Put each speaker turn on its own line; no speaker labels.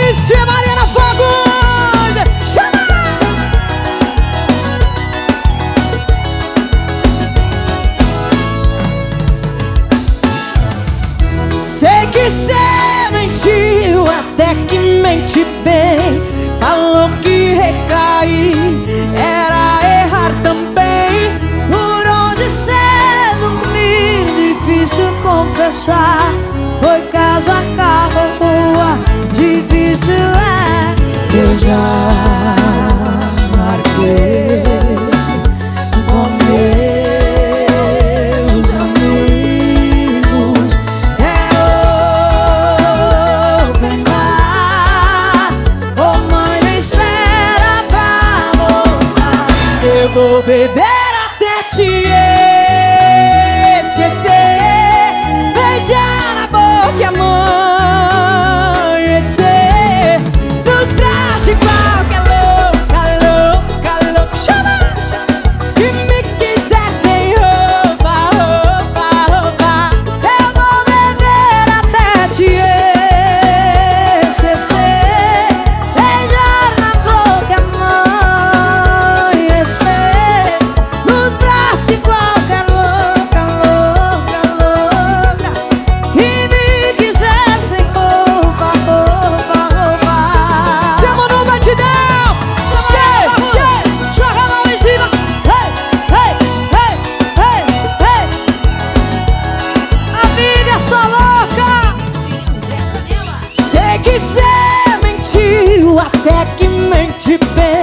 Isso é Mariana Fagundes. Chama! Sei que cê mentiu, até que mente bem. Falou que recair era errar também.
Por onde cê dormir, difícil confessar. Foi casa, carro, rua, difícil é.
Eu já marquei com meus amigos. É open bar.
Ô mãe, não espera pra voltar.
Eu vou beber até te esquecer, beijar na boca e amanhecer nos braços de qualquer louca, louca, louca. Chama! Que me quiser sem roupa, roupa, roupa.
Eu vou beber até te esquecer, beijar na boca, amanhecer nos braços de qualquer louca, louca, louca. Que me quiser sem roupa, roupa, roupa.
Chama no batidão!
Joga a mão em cima. Hey, hey, hey, hey, hey. A vida é só louca.
Sei que cê mentiu, até que mente bem.